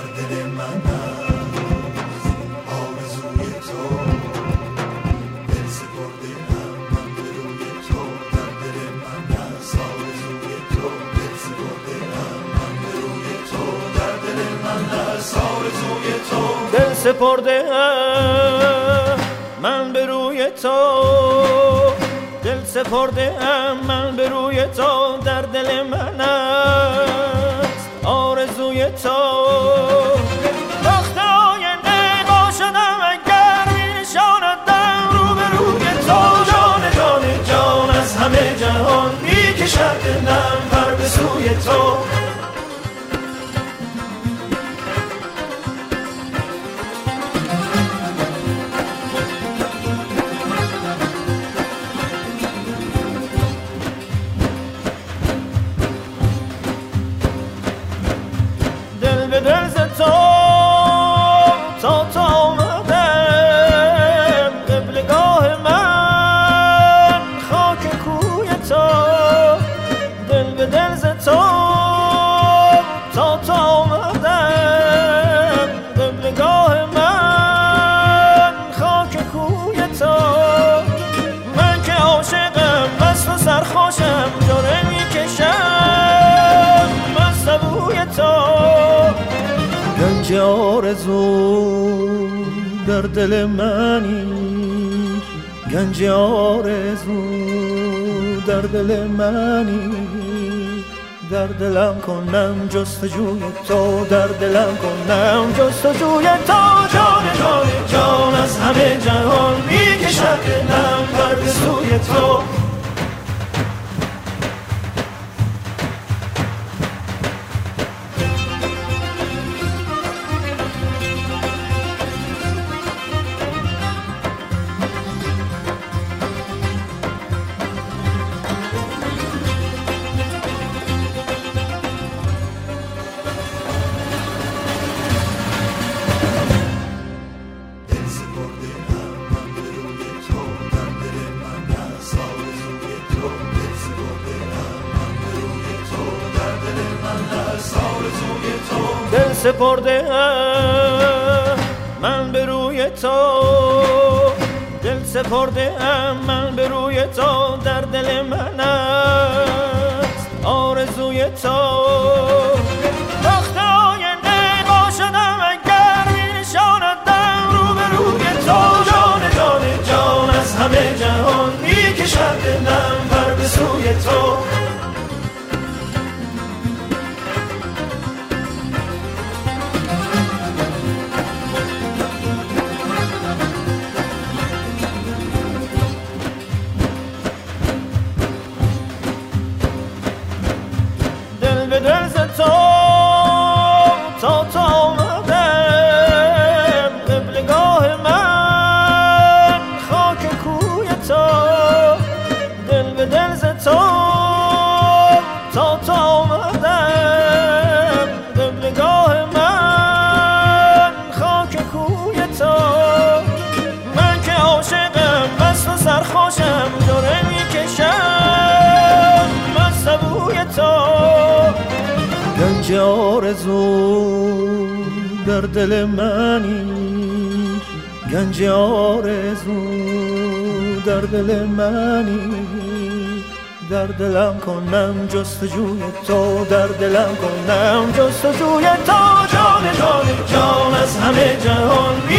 دل من هست آرزوی تو، دل سپرده ام من به روی تو، در دل من هست آرزوی تو، دل سپرده ام من به روی تو، در دل من هست آرزوی تو، دل سپرده ام من به روی تو، دل سپرده ام من به روی تو، در دل من است آرزوی تو. وقت آینده با شدم اگر می نشاندم رو به روی تو، جان جان جان از همه جهان می کشد دلم پر به سوی تو. دل ز تو تا آمدم قبلگاه من خاک کوی تو، دل به دل ز تو تا آمدم قبلگاه من خاک کوی تو. من که عاشقم مست و سرخوشم جوره میکشم من سبوی تو. گنج آرزو در دل منی، گنج آرزو در دل منی، در دلم کنم جستجوی تو، در دلم کنم جستجوی تو. جان جان جان از همه جهان میکشد دلم پر به سوی تو. دل سپرده ام من به روی تو، دل سپرده ام من به روی تو، در دل من است آرزوی تو. وقت آینده با شدم اگر می نشاندم رو به روی تو، جان جان جان از همه جهان می کشد دلم پر به سوی تو. دل ز تو تا آمدم قبلگاه من خاک کوی تو، دل به دل ز تو تا آمدم قبلگاه من خاک کوی تو. من که عاشقم مست و سرخوشم جوره میکشم من سبوی تو. گنج آرزو در دل منی، گنج آرزو در دل منی، در دلم کنم جستجوی تو، در دلم کنم جستجوی تو. جان جان جان از همه جهان